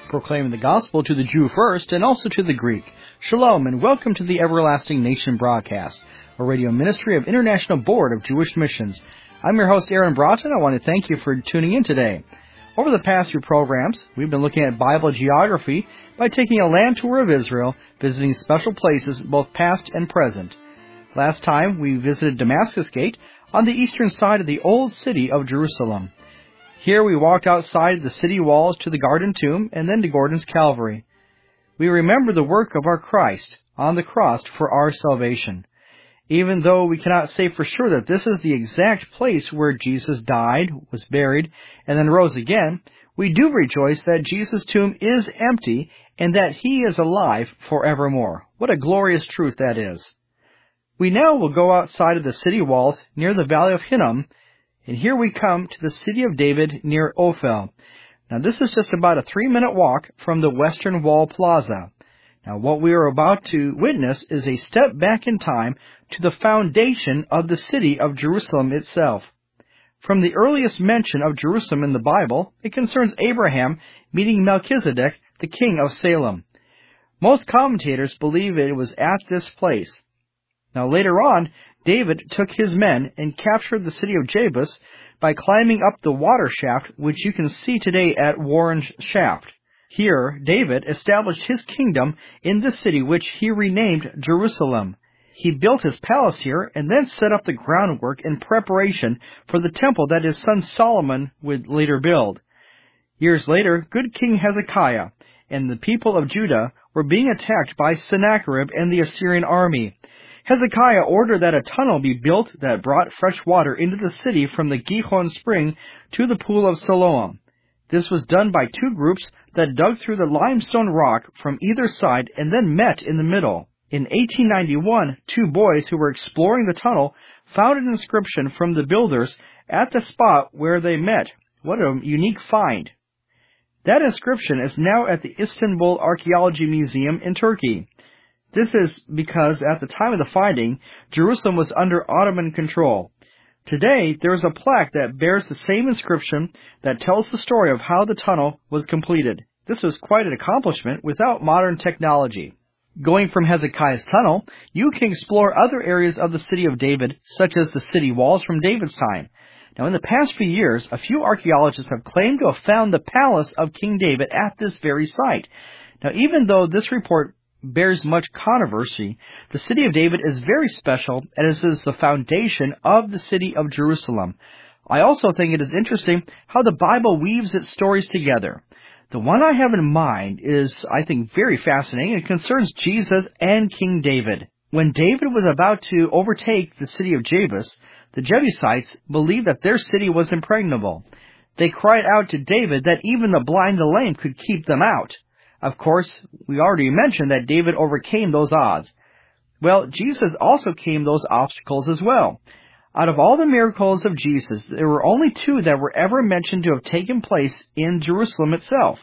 proclaiming the gospel to the Jew first and also to the Greek. Shalom and welcome to the Everlasting Nation broadcast, a radio ministry of International Board of Jewish Missions. I'm your host, Aaron Broughton. I want to thank you for tuning in today. Over the past few programs, we've been looking at Bible geography by taking a land tour of Israel, visiting special places both past and present. Last time, we visited Damascus Gate on the eastern side of the old city of Jerusalem. Here we walked outside the city walls to the Garden Tomb and then to Gordon's Calvary. We remember the work of our Christ on the cross for our salvation. Even though we cannot say for sure that this is the exact place where Jesus died, was buried, and then rose again, we do rejoice that Jesus' tomb is empty and that He is alive forevermore. What a glorious truth that is. We now will go outside of the city walls near the Valley of Hinnom, and here we come to the city of David near Ophel. Now this is just about a 3-minute walk from the Western Wall Plaza. Now what we are about to witness is a step back in time to the foundation of the city of Jerusalem itself. From the earliest mention of Jerusalem in the Bible, it concerns Abraham meeting Melchizedek, the king of Salem. Most commentators believe it was at this place. Now later on, David took his men and captured the city of Jebus by climbing up the water shaft, which you can see today at Warren Shaft. Here, David established his kingdom in the city, which he renamed Jerusalem. He built his palace here and then set up the groundwork in preparation for the temple that his son Solomon would later build. Years later, good King Hezekiah and the people of Judah were being attacked by Sennacherib and the Assyrian army. Hezekiah ordered that a tunnel be built that brought fresh water into the city from the Gihon spring to the pool of Siloam. This was done by two groups that dug through the limestone rock from either side and then met in the middle. In 1891, two boys who were exploring the tunnel found an inscription from the builders at the spot where they met. What a unique find. That inscription is now at the Istanbul Archaeology Museum in Turkey. This is because at the time of the finding, Jerusalem was under Ottoman control. Today, there is a plaque that bears the same inscription that tells the story of how the tunnel was completed. This was quite an accomplishment without modern technology. Going from Hezekiah's tunnel, you can explore other areas of the city of David, such as the city walls from David's time. Now, in the past few years, a few archaeologists have claimed to have found the palace of King David at this very site. Now, even though this report bears much controversy, the city of David is very special as it is the foundation of the city of Jerusalem. I also think it is interesting how the Bible weaves its stories together. The one I have in mind is, I think, very fascinating. It concerns Jesus and King David. When David was about to overtake the city of Jebus, the Jebusites believed that their city was impregnable. They cried out to David that even the blind and the lame could keep them out. Of course, we already mentioned that David overcame those odds. Well, Jesus also came those obstacles as well. Out of all the miracles of Jesus, there were only two that were ever mentioned to have taken place in Jerusalem itself.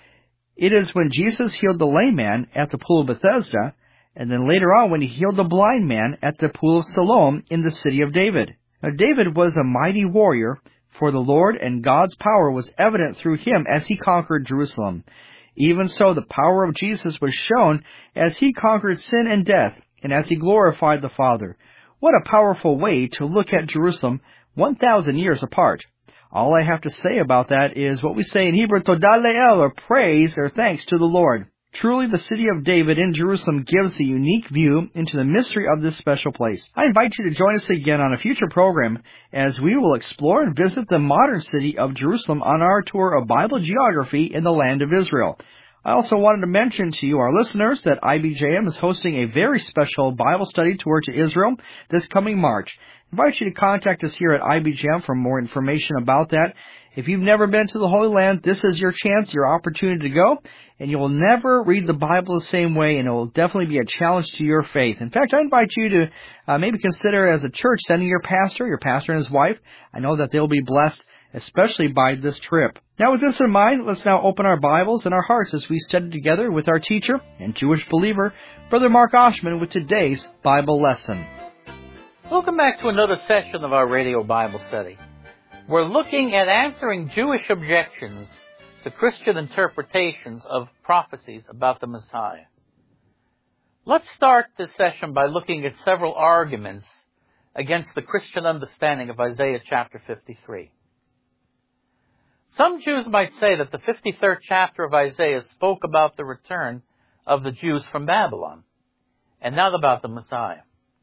It is when Jesus healed the lame man at the pool of Bethesda, and then later on when he healed the blind man at the pool of Siloam in the city of David. Now, David was a mighty warrior for the Lord, and God's power was evident through him as he conquered Jerusalem. Even so, the power of Jesus was shown as he conquered sin and death, and as he glorified the Father. What a powerful way to look at Jerusalem 1,000 years apart. All I have to say about that is what we say in Hebrew, Todah Le'el, or praise or thanks to the Lord. Truly, the city of David in Jerusalem gives a unique view into the mystery of this special place. I invite you to join us again on a future program as we will explore and visit the modern city of Jerusalem on our tour of Bible geography in the land of Israel. I also wanted to mention to you, our listeners, that IBJM is hosting a very special Bible study tour to Israel this coming March. I invite you to contact us here at IBJM for more information about that. If you've never been to the Holy Land, this is your chance, your opportunity to go, and you will never read the Bible the same way, and it will definitely be a challenge to your faith. In fact, I invite you to maybe consider as a church sending your pastor and his wife. I know that they'll be blessed, especially by this trip. Now, with this in mind, let's now open our Bibles and our hearts as we study together with our teacher and Jewish believer, Brother Mark Oshman, with today's Bible lesson. Welcome back to another session of our radio Bible study. We're looking at answering Jewish objections to Christian interpretations of prophecies about the Messiah. Let's start this session by looking at several arguments against the Christian understanding of Isaiah chapter 53. Some Jews might say that the 53rd chapter of Isaiah spoke about the return of the Jews from Babylon, and not about the Messiah.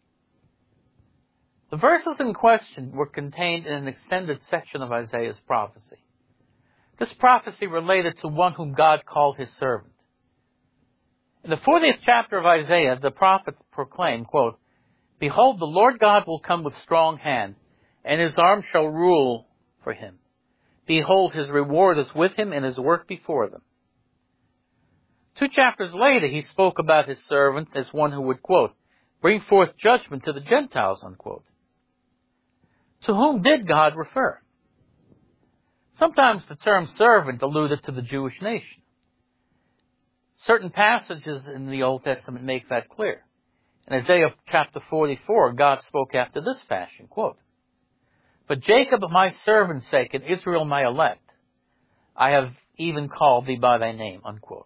The verses in question were contained in an extended section of Isaiah's prophecy. This prophecy related to one whom God called his servant. In the 40th chapter of Isaiah, the prophet proclaimed, quote, "Behold, the Lord God will come with strong hand, and his arm shall rule for him. Behold, his reward is with him and his work before them." 2 chapters later, he spoke about his servant as one who would, quote, "bring forth judgment to the Gentiles," unquote. To whom did God refer? Sometimes the term servant alluded to the Jewish nation. Certain passages in the Old Testament make that clear. In Isaiah chapter 44, God spoke after this fashion, quote, "For Jacob my servant's sake and Israel my elect, I have even called thee by thy name," unquote.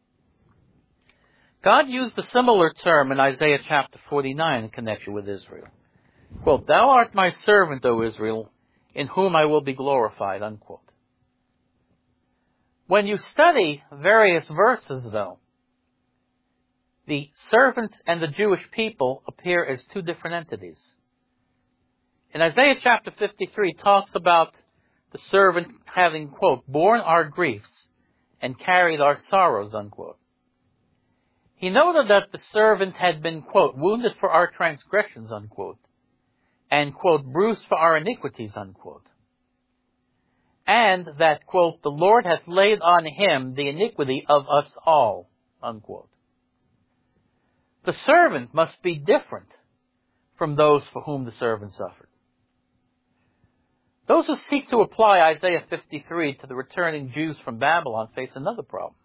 God used a similar term in Isaiah chapter 49 in connection with Israel. Quote, "Thou art my servant, O Israel, in whom I will be glorified," unquote. When you study various verses, though, the servant and the Jewish people appear as two different entities. In Isaiah chapter 53, it talks about the servant having, quote, "borne our griefs and carried our sorrows," unquote. He noted that the servant had been, quote, "wounded for our transgressions," unquote, and, quote, "bruised for our iniquities," unquote. And that, quote, "the Lord hath laid on him the iniquity of us all," unquote. The servant must be different from those for whom the servant suffered. Those who seek to apply Isaiah 53 to the returning Jews from Babylon face another problem.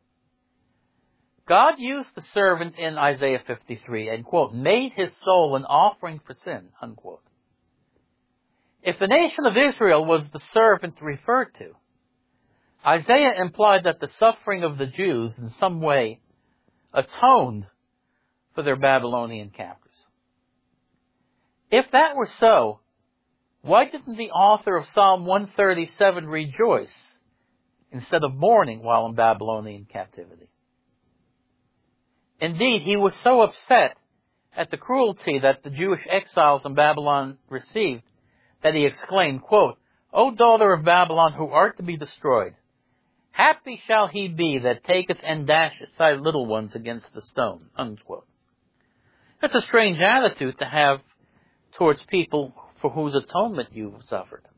God used the servant in Isaiah 53 and, quote, "made his soul an offering for sin," unquote. If the nation of Israel was the servant referred to, Isaiah implied that the suffering of the Jews in some way atoned for their Babylonian captors. If that were so, why didn't the author of Psalm 137 rejoice instead of mourning while in Babylonian captivity? Indeed, he was so upset at the cruelty that the Jewish exiles in Babylon received that he exclaimed, quote, "O daughter of Babylon, who art to be destroyed, happy shall he be that taketh and dasheth thy little ones against the stone," unquote. That's a strange attitude to have towards people for whose atonement you've suffered.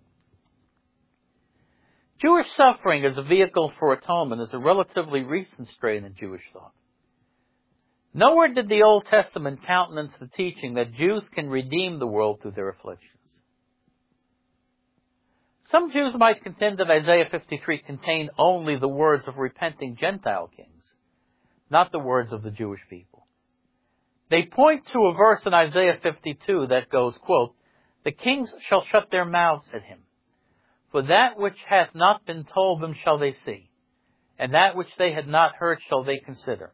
Jewish suffering as a vehicle for atonement is a relatively recent strain in Jewish thought. Nowhere did the Old Testament countenance the teaching that Jews can redeem the world through their afflictions. Some Jews might contend that Isaiah 53 contained only the words of repenting Gentile kings, not the words of the Jewish people. They point to a verse in Isaiah 52 that goes, quote, "The kings shall shut their mouths at him, for that which hath not been told them shall they see, and that which they had not heard shall they consider."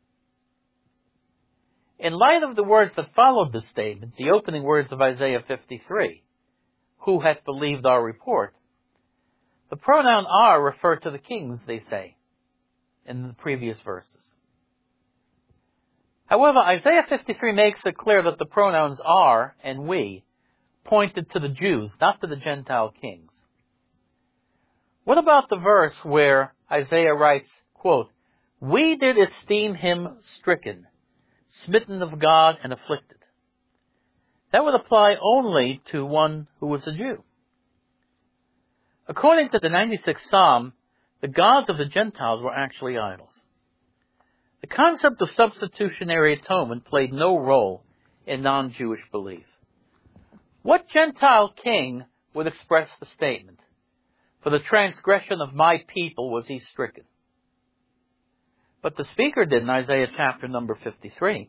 In light of the words that followed this statement, the opening words of Isaiah 53, "Who hath believed our report?" the pronoun "our" refer to the kings, they say, in the previous verses. However, Isaiah 53 makes it clear that the pronouns "our" and "we" pointed to the Jews, not to the Gentile kings. What about the verse where Isaiah writes, quote, "We did esteem him stricken, smitten of God, and afflicted"? That would apply only to one who was a Jew. According to the 96th Psalm, the gods of the Gentiles were actually idols. The concept of substitutionary atonement played no role in non-Jewish belief. What Gentile king would express the statement, "For the transgression of my people was he stricken"? But the speaker did in Isaiah chapter number 53.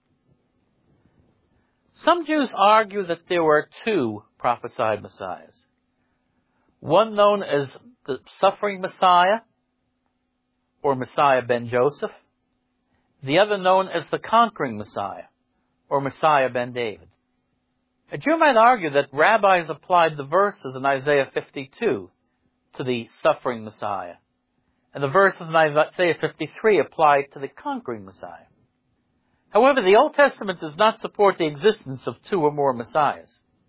Some Jews argue that there were two prophesied Messiahs. One known as the suffering Messiah, or Messiah ben Joseph, the other known as the conquering Messiah, or Messiah ben David. A Jew might argue that rabbis applied the verses in Isaiah 52 to the suffering Messiah, and the verses in Isaiah 53 applied to the conquering Messiah. However, the Old Testament does not support the existence of two or more Messiahs.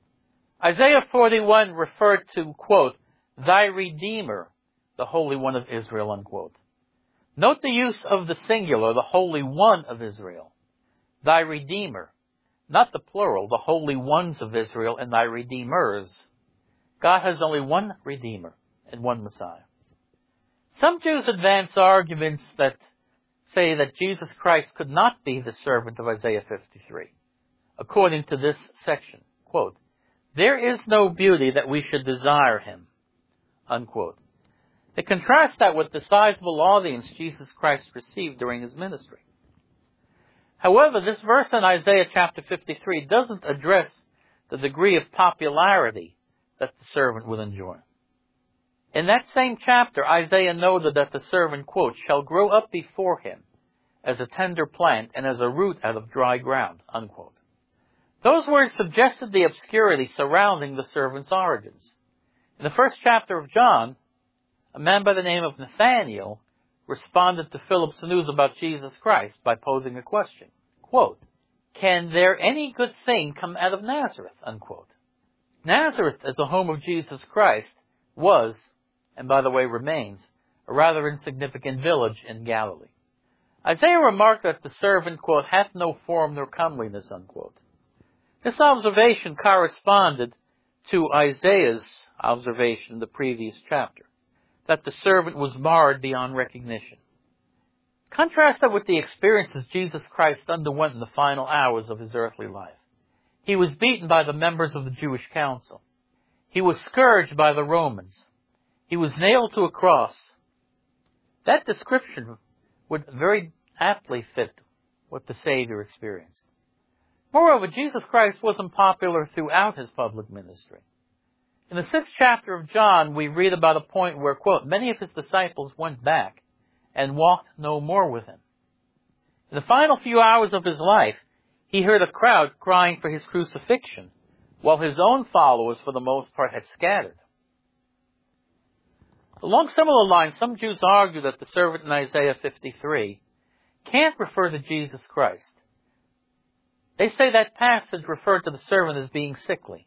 Isaiah 41 referred to, quote, thy Redeemer, the Holy One of Israel, unquote. Note the use of the singular, the Holy One of Israel. Thy Redeemer, not the plural, the Holy Ones of Israel and thy Redeemers. God has only one Redeemer and one Messiah. Some Jews advance arguments that say that Jesus Christ could not be the servant of Isaiah 53. According to this section, quote, there is no beauty that we should desire him, unquote. They contrast that with the sizable audience Jesus Christ received during his ministry. However, this verse in Isaiah chapter 53 doesn't address the degree of popularity that the servant will enjoy. In that same chapter, Isaiah noted that the servant, quote, shall grow up before him as a tender plant and as a root out of dry ground, unquote. Those words suggested the obscurity surrounding the servant's origins. In the first chapter of John, a man by the name of Nathanael responded to Philip's news about Jesus Christ by posing a question, quote, can there any good thing come out of Nazareth, unquote. Nazareth, as the home of Jesus Christ, was, and by the way remains, a rather insignificant village in Galilee. Isaiah remarked that the servant, quote, hath no form nor comeliness, unquote. This observation corresponded to Isaiah's observation in the previous chapter, that the servant was marred beyond recognition. Contrast that with the experiences Jesus Christ underwent in the final hours of his earthly life. He was beaten by the members of the Jewish council. He was scourged by the Romans. He was nailed to a cross. That description would very aptly fit what the Savior experienced. Moreover, Jesus Christ wasn't popular throughout his public ministry. In the 6th chapter of John, we read about a point where, quote, many of his disciples went back and walked no more with him. In the final few hours of his life, he heard a crowd crying for his crucifixion, while his own followers, for the most part, had scattered. Along similar lines, some Jews argue that the servant in Isaiah 53 can't refer to Jesus Christ. They say that passage referred to the servant as being sickly.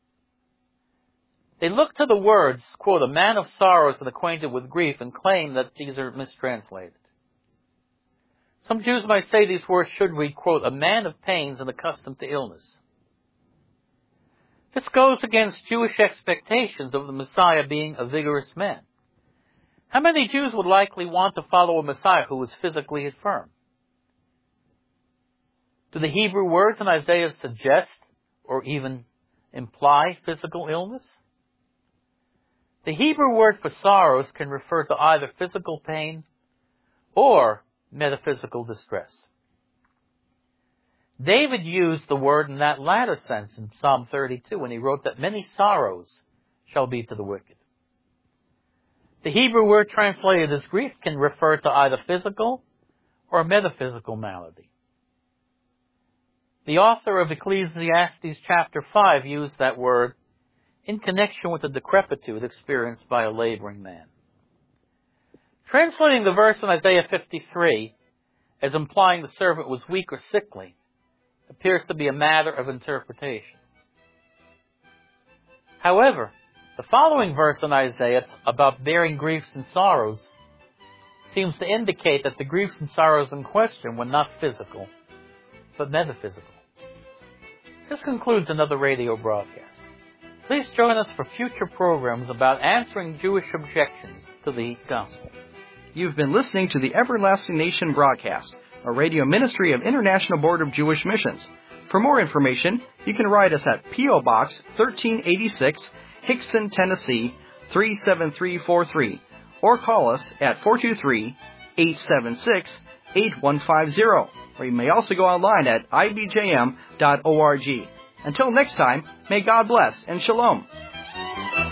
They look to the words, quote, a man of sorrows and acquainted with grief, and claim that these are mistranslated. Some Jews might say these words should read, quote, a man of pains and accustomed to illness. This goes against Jewish expectations of the Messiah being a vigorous man. How many Jews would likely want to follow a Messiah who was physically infirm? Do the Hebrew words in Isaiah suggest or even imply physical illness? The Hebrew word for sorrows can refer to either physical pain or metaphysical distress. David used the word in that latter sense in Psalm 32 when he wrote that many sorrows shall be to the wicked. The Hebrew word translated as grief can refer to either physical or metaphysical malady. The author of Ecclesiastes chapter 5 used that word in connection with the decrepitude experienced by a laboring man. Translating the verse in Isaiah 53 as implying the servant was weak or sickly appears to be a matter of interpretation. However, the following verse in Isaiah about bearing griefs and sorrows seems to indicate that the griefs and sorrows in question were not physical, but metaphysical. This concludes another radio broadcast. Please join us for future programs about answering Jewish objections to the gospel. You've been listening to the Everlasting Nation broadcast, a radio ministry of International Board of Jewish Missions. For more information, you can write us at P.O. Box 1386, Hickson, Tennessee 37343, or call us at 423-876-8150, or you may also go online at ibjm.org. Until next time, may God bless and shalom.